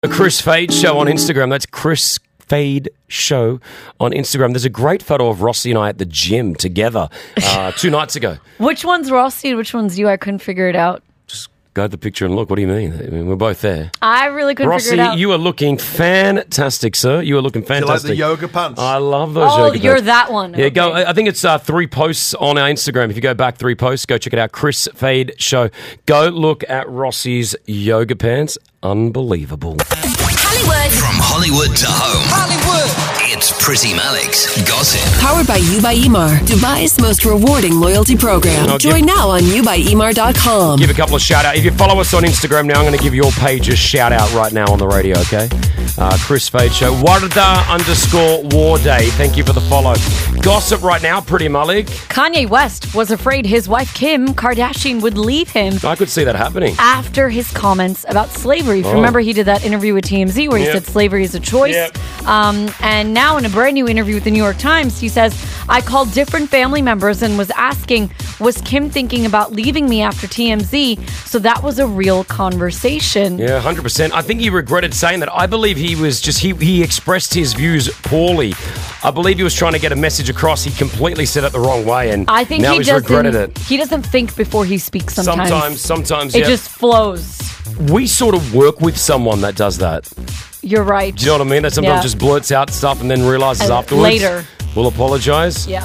The Chris Fade Show on Instagram. That's Chris Fade Show on Instagram. There's a great photo of Rossi and I at the gym together 2 nights ago. Which one's Rossi and which one's you? I couldn't figure it out. Just go to the picture and look. What do you mean? I mean, we're both there. I really couldn't figure it out. Rossi, you are looking fantastic, sir. You are looking fantastic. Do you like the yoga pants? I love those yoga pants. Oh, you're that one. Yeah, okay. go. I think it's 3 posts on our Instagram. If you go back 3 posts, go check it out. Chris Fade Show. Go look at Rossi's yoga pants. Unbelievable. Hollywood. From Hollywood to home. Hollywood. It's Pretty Malik's Gossip. Powered by You by Emar, Dubai's most rewarding loyalty program. Join now on youbyemar.com. Give a couple of shout out. If you follow us on Instagram now, I'm going to give your page a shout out right now on the radio, okay? Chris Fade Show. Warda_War Day. Thank you for the follow. Gossip right now, Pretty Malik. Kanye West was afraid his wife Kim Kardashian would leave him I could see that happening. after his comments about slavery. If you remember, he did that interview with TMZ where he said slavery is a choice. Yep. And now in a brand new interview with the New York Times, he says, I called different family members and was asking, was Kim thinking about leaving me after TMZ? So that was a real conversation. Yeah, 100%. I think he regretted saying that. I believe he was just, he expressed his views poorly. I believe he was trying to get a message across. He completely said it the wrong way, and I think now he's regretted it. He doesn't think before he speaks sometimes. It just flows. We sort of work with someone that does that. You're right. Do you know what I mean? That sometimes just blurts out stuff and then realizes afterwards. Later. We'll apologize. Yeah.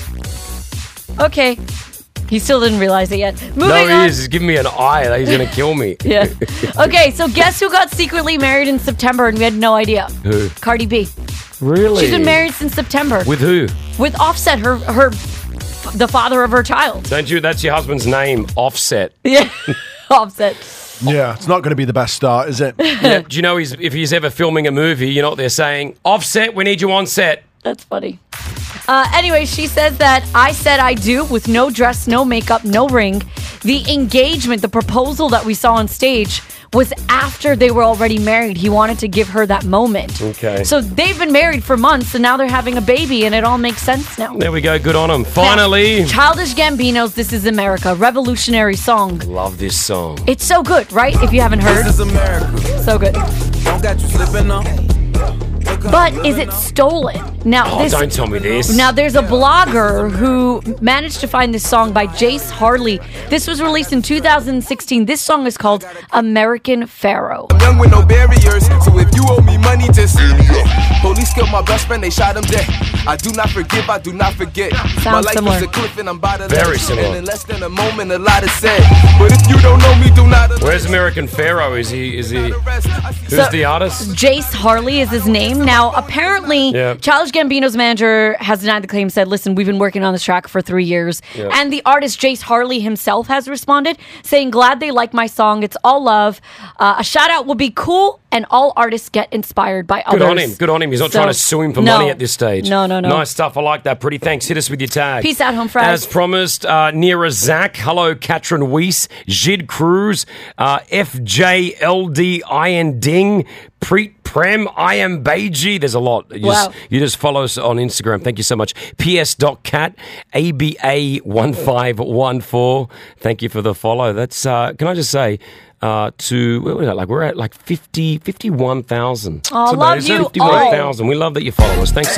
Okay. He still didn't realize it yet. Moving No, on. he is. He's giving me an eye. He's going to kill me. Yeah. Okay, so guess who got secretly married in September and we had no idea? Who? Cardi B. Really? She's been married since September. With who? With Offset, the father of her child. Don't you? That's your husband's name, Offset. Yeah. Offset. Yeah, it's not going to be the best start, is it? Yeah. Do you know if he's ever filming a movie, you know what they're saying? Offset, we need you on set. That's funny. Anyway, she says that I said I do with no dress, no makeup, no ring. The engagement, the proposal that we saw on stage was after they were already married. He wanted to give her that moment. Okay. So they've been married for months and now they're having a baby and it all makes sense now. There we go. Good on him. Finally. Now, Childish Gambino's This Is America, revolutionary song. Love this song. It's so good, right? If you haven't heard. This is America. So good. Don't got you slipping up. But is it stolen? Now, Don't tell me this. Now, there's a blogger who managed to find this song by Jace Harley. This was released in 2016. This song is called American Pharaoh. I'm young with no barriers, so if you owe me money, just police killed my best friend, they shot him dead. I do not forgive, I do not forget. My life similar. is a cliff and I'm by the Very ledge. similar. And in less than a moment, a lot is said. But if you don't know me, do not. Where's American Pharaoh? Is he? Who's the artist? Jace Harley is his name. Now, apparently, Childish Gambino's manager has denied the claim, said, listen, we've been working on this track for 3 years. And the artist Jace Harley himself has responded, saying, glad they like my song. It's all love. A shout out will be cool, and all artists get inspired by others. Good on him. He's not trying to sue him for money at this stage. No. Nice stuff. I like that. Pretty. Thanks. Hit us with your tag. Peace out, home fries. As promised, Nira Zach. Hello, Katrin Weiss. Jid Cruz. FJLDIN Ding. Preet Prem, I am Beiji. There's a lot. You just follow us on Instagram. Thank you so much. PS.cat, ABA1514. Thank you for the follow. That's, can I just say, we're at like 51,000. Oh, love you 51,000. We love that you follow us. Thanks so